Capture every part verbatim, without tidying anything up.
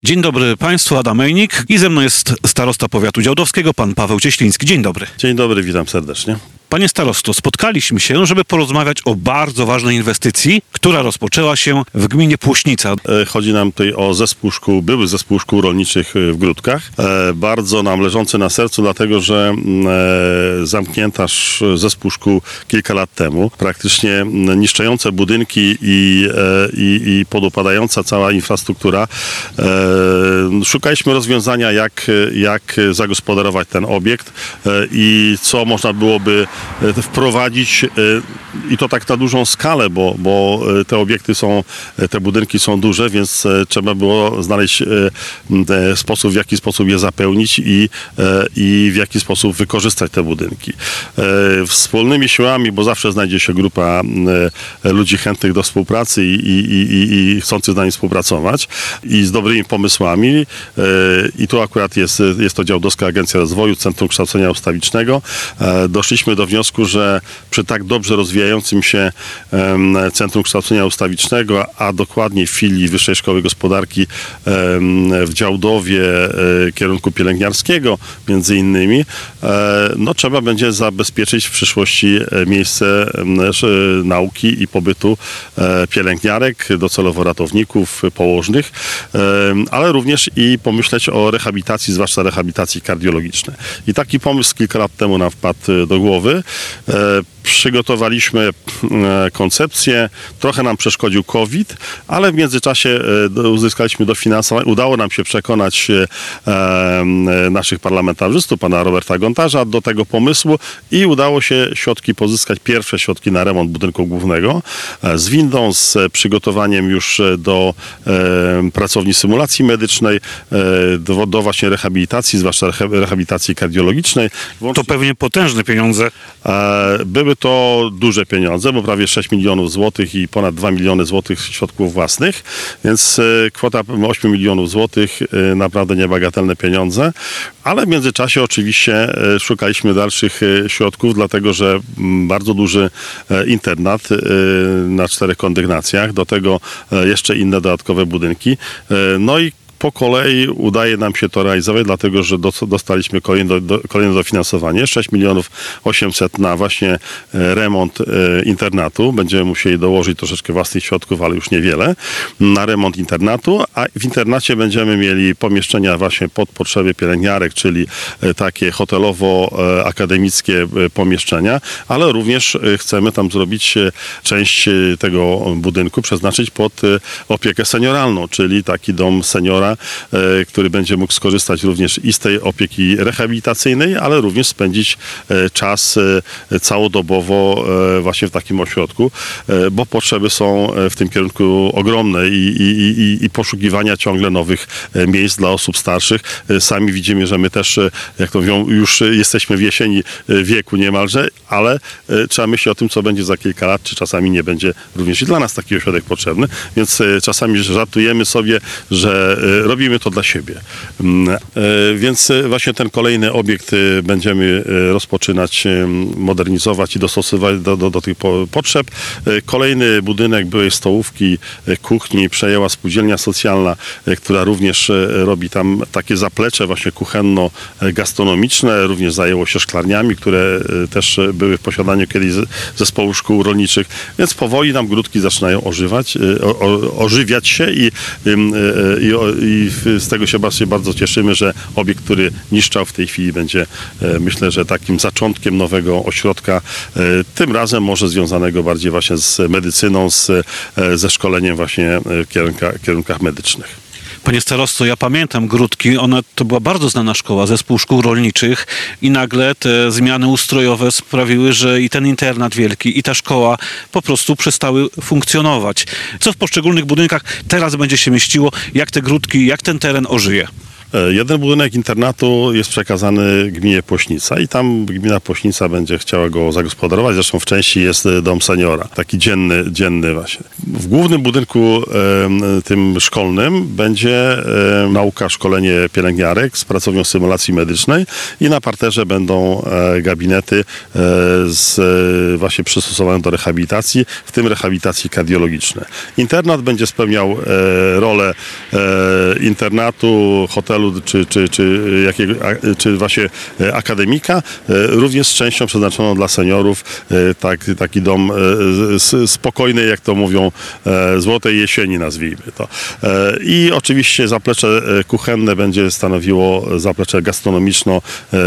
Dzień dobry Państwu, Adam Mejnik i ze mną jest starosta powiatu działdowskiego, pan Paweł Cieśliński. Dzień dobry. Dzień dobry, witam serdecznie. Panie starosto, spotkaliśmy się, żeby porozmawiać o bardzo ważnej inwestycji, która rozpoczęła się w gminie Płośnica. Chodzi nam tutaj o zespół szkół, były zespół szkół rolniczych w Gródkach. Bardzo nam leżący na sercu, dlatego że zamknięta zespół szkół kilka lat temu. Praktycznie niszczące budynki i, i, i podupadająca cała infrastruktura. Szukaliśmy rozwiązania, jak, jak zagospodarować ten obiekt i co można byłoby wprowadzić i to tak na dużą skalę, bo, bo te obiekty są, te budynki są duże, więc trzeba było znaleźć sposób, w jaki sposób je zapełnić i, i w jaki sposób wykorzystać te budynki. Wspólnymi siłami, bo zawsze znajdzie się grupa ludzi chętnych do współpracy i, i, i, i chcących z nami współpracować i z dobrymi pomysłami. I tu akurat jest, jest to Działdowska Agencja Rozwoju, Centrum Kształcenia Ustawicznego. Doszliśmy do wniosku, że przy tak dobrze rozwijającym się Centrum Kształcenia Ustawicznego, a dokładniej filii Wyższej Szkoły Gospodarki w Działdowie kierunku pielęgniarskiego między innymi, no trzeba będzie zabezpieczyć w przyszłości miejsce nauki i pobytu pielęgniarek, docelowo ratowników, położnych, ale również i pomyśleć o rehabilitacji, zwłaszcza rehabilitacji kardiologicznej. I taki pomysł kilka lat temu nam wpadł do głowy. Przygotowaliśmy koncepcję, trochę nam przeszkodził COVID, ale w międzyczasie uzyskaliśmy dofinansowanie. Udało nam się przekonać naszych parlamentarzystów, pana Roberta Gontarza, do tego pomysłu i udało się środki pozyskać, pierwsze środki na remont budynku głównego z windą, z przygotowaniem już do pracowni symulacji medycznej, do, do właśnie rehabilitacji, zwłaszcza rehabilitacji kardiologicznej. To pewnie potężne pieniądze. Były to duże pieniądze, bo prawie sześć milionów złotych i ponad dwa miliony złotych środków własnych, więc kwota osiem milionów złotych, naprawdę niebagatelne pieniądze, ale w międzyczasie oczywiście szukaliśmy dalszych środków, dlatego że bardzo duży internat na czterech kondygnacjach, do tego jeszcze inne dodatkowe budynki, no i po kolei udaje nam się to realizować, dlatego że dostaliśmy kolejne, do, kolejne dofinansowanie, sześć milionów osiemset na właśnie remont internatu. Będziemy musieli dołożyć troszeczkę własnych środków, ale już niewiele, na remont internatu, a w internacie będziemy mieli pomieszczenia właśnie pod potrzeby pielęgniarek, czyli takie hotelowo-akademickie pomieszczenia, ale również chcemy tam zrobić część tego budynku, przeznaczyć pod opiekę senioralną, czyli taki dom seniora, który będzie mógł skorzystać również i z tej opieki rehabilitacyjnej, ale również spędzić czas całodobowo właśnie w takim ośrodku, bo potrzeby są w tym kierunku ogromne i, i, i, i poszukiwania ciągle nowych miejsc dla osób starszych. Sami widzimy, że my też, jak to mówią, już jesteśmy w jesieni wieku niemalże, ale trzeba myśleć o tym, co będzie za kilka lat, czy czasami nie będzie również i dla nas taki ośrodek potrzebny, więc czasami żartujemy sobie, że robimy to dla siebie. Więc właśnie ten kolejny obiekt będziemy rozpoczynać, modernizować i dostosowywać do, do, do tych potrzeb. Kolejny budynek byłej stołówki, kuchni przejęła spółdzielnia socjalna, która również robi tam takie zaplecze właśnie kuchenno-gastronomiczne, również zajęło się szklarniami, które też były w posiadaniu kiedyś zespołu szkół rolniczych, więc powoli nam Gródki zaczynają ożywać, o, o, ożywiać się i, i, i z tego się bardzo, bardzo cieszymy, że obiekt, który niszczał, w tej chwili będzie, myślę, że takim zaczątkiem nowego ośrodka, tym razem może związanego bardziej właśnie z medycyną, z, ze szkoleniem właśnie w kierunkach, kierunkach medycznych. Panie starosto, ja pamiętam Gródki, ona to była bardzo znana szkoła, zespół szkół rolniczych i nagle te zmiany ustrojowe sprawiły, że i ten internat wielki, i ta szkoła po prostu przestały funkcjonować. Co w poszczególnych budynkach teraz będzie się mieściło, jak te Gródki, jak ten teren ożyje? E, Jeden budynek internatu jest przekazany gminie Płośnica i tam gmina Płośnica będzie chciała go zagospodarować. Zresztą w części jest dom seniora, taki dzienny, dzienny właśnie. W głównym budynku e, tym szkolnym będzie e, nauka, szkolenie pielęgniarek z pracownią symulacji medycznej i na parterze będą e, gabinety e, z, e, właśnie przystosowane do rehabilitacji, w tym rehabilitacji kardiologicznej. Internat będzie spełniał e, rolę e, internatu, hotelu czy, czy, czy, jakiego, a, czy właśnie e, akademika, e, również z częścią przeznaczoną dla seniorów, e, tak, taki dom e, s, spokojny, jak to mówią, e, złotej jesieni nazwijmy to. E, I oczywiście zaplecze e, kuchenne będzie stanowiło zaplecze gastronomiczno,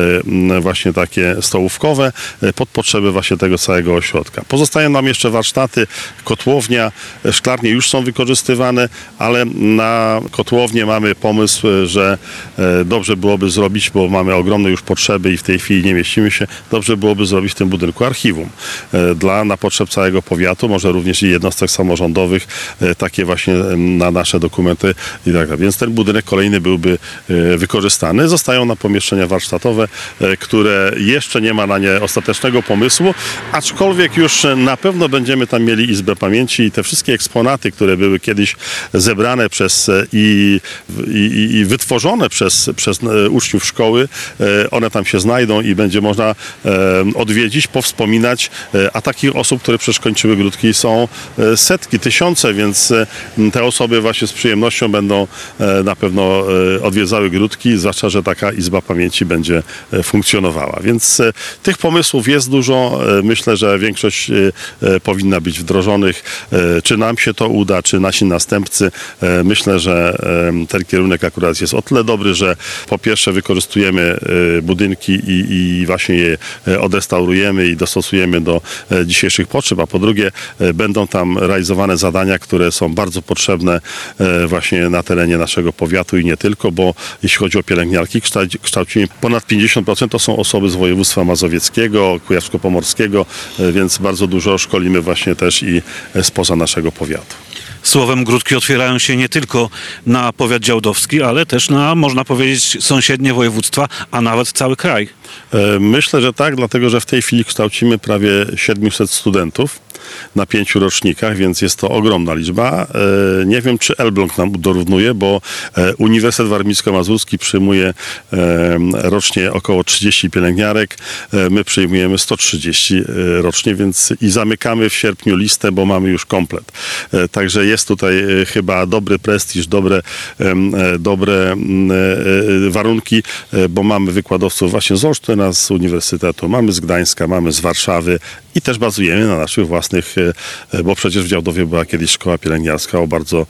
e, właśnie takie stołówkowe, e, pod potrzeby właśnie tego całego ośrodka. Pozostają nam jeszcze warsztaty, kotłownia, e, szklarnie już są wykorzystywane, ale na kotłownię mamy pomysł, że e, dobrze byłoby zrobić, bo mamy ogromne już potrzeby i w tej chwili nie mieścimy się, dobrze byłoby zrobić w tym budynku archiwum. E, dla, na potrzeb całego powiatu, może również i jednostek samorządowych, e, takie właśnie e, na nasze dokumenty i tak dalej. Więc ten budynek kolejny byłby e, wykorzystany. Zostają na pomieszczenia warsztatowe, e, które jeszcze nie ma na nie ostatecznego pomysłu, aczkolwiek już na pewno będziemy tam mieli Izbę Pamięci i te wszystkie eksponaty, które były kiedyś zebrane przez e, i, i, i wytworzone przez, przez e, uczniów szkoły, e, one tam się znajdą i będzie można e, odwiedzić, powspominać, e, a takich osób, które przecież kończyły Gródki, są e, setki, tysiące, więc e, te osoby właśnie z przyjemnością będą e, na pewno e, odwiedzały Gródki, zwłaszcza, że taka Izba Pamięci będzie e, funkcjonowała. Więc e, tych pomysłów jest dużo. E, myślę, że większość e, e, powinna być wdrożonych. E, czy nam się to uda, czy nasi następcy. E, myślę, że e, ten kierunek akurat jest o tyle dobry, że po pierwsze wykorzystujemy e, budynki i, i właśnie je e, odrestaurujemy i dostosujemy do e, dzisiejszych potrzeb, a po drugie e, będą tam realizowane zadania, które są bardzo potrzebne e, właśnie na terenie naszego powiatu i nie tylko, bo jeśli chodzi o pielęgniarki, kształci- kształcimy ponad pięćdziesiąt procent to są osoby z województwa mazowieckiego, kujawsko-pomorskiego, e, więc bardzo dużo szkolimy właśnie też i e, spoza naszego powiatu. Słowem, Gródki otwierają się nie tylko na powiat działdowski, ale też na, można powiedzieć, sąsiednie województwa, a nawet cały kraj. E, Myślę, że tak, dlatego że w tej chwili kształcimy prawie siedmiuset studentów na pięciu rocznikach, więc jest to ogromna liczba. E, Nie wiem, czy Elbląg nam dorównuje, bo e, Uniwersytet Warmińsko-Mazurski przyjmuje e, rocznie około trzydzieści pielęgniarek. E, My przyjmujemy sto trzydzieści e, rocznie, więc i zamykamy w sierpniu listę, bo mamy już komplet. E, Także jest tutaj e, chyba dobry prestiż, dobre, e, dobre m, e, warunki, e, bo mamy wykładowców właśnie z Olsztyna, z Uniwersytetu, mamy z Gdańska, mamy z Warszawy i też bazujemy na naszych własnych, e, bo przecież w Działdowie była kiedyś szkoła pielęgniarska o bardzo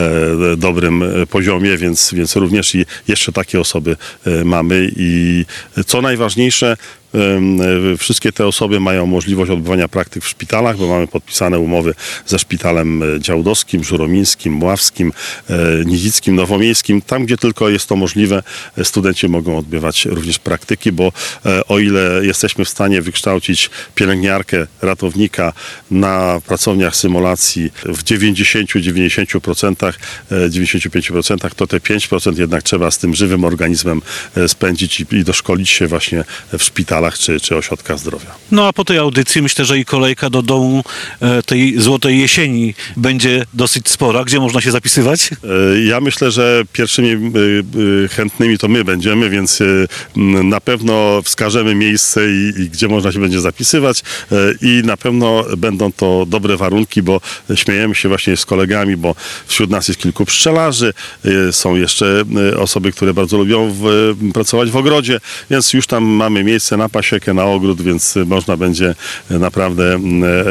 e, dobrym poziomie, więc, więc również i jeszcze takie osoby e, mamy i co najważniejsze, wszystkie te osoby mają możliwość odbywania praktyk w szpitalach, bo mamy podpisane umowy ze szpitalem działdowskim, żuromińskim, mławskim, nidzickim, nowomiejskim. Tam, gdzie tylko jest to możliwe, studenci mogą odbywać również praktyki, bo o ile jesteśmy w stanie wykształcić pielęgniarkę, ratownika na pracowniach symulacji w dziewięćdziesiąt do dziewięćdziesięciu procent, dziewięćdziesięciu pięciu procent, to te pięć procent jednak trzeba z tym żywym organizmem spędzić i, i doszkolić się właśnie w szpitalach czy, czy ośrodkach zdrowia. No a po tej audycji myślę, że i kolejka do domu e, tej Złotej Jesieni będzie dosyć spora. Gdzie można się zapisywać? E, Ja myślę, że pierwszymi e, e, chętnymi to my będziemy, więc e, m, na pewno wskażemy miejsce i, i gdzie można się będzie zapisywać e, i na pewno będą to dobre warunki, bo śmiejemy się właśnie z kolegami, bo wśród nas jest kilku pszczelarzy, e, są jeszcze e, osoby, które bardzo lubią w, e, pracować w ogrodzie, więc już tam mamy miejsce na pasiekę, na ogród, więc można będzie naprawdę e,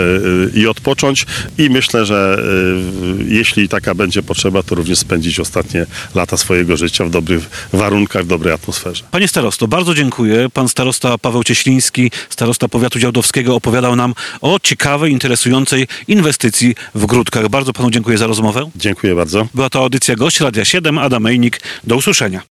e, i odpocząć i myślę, że e, jeśli taka będzie potrzeba, to również spędzić ostatnie lata swojego życia w dobrych warunkach, w dobrej atmosferze. Panie starosto, bardzo dziękuję. Pan starosta Paweł Cieśliński, starosta powiatu działdowskiego, opowiadał nam o ciekawej, interesującej inwestycji w Gródkach. Bardzo panu dziękuję za rozmowę. Dziękuję bardzo. Była to audycja Gość Radia siedem, Adam Mejnik. Do usłyszenia.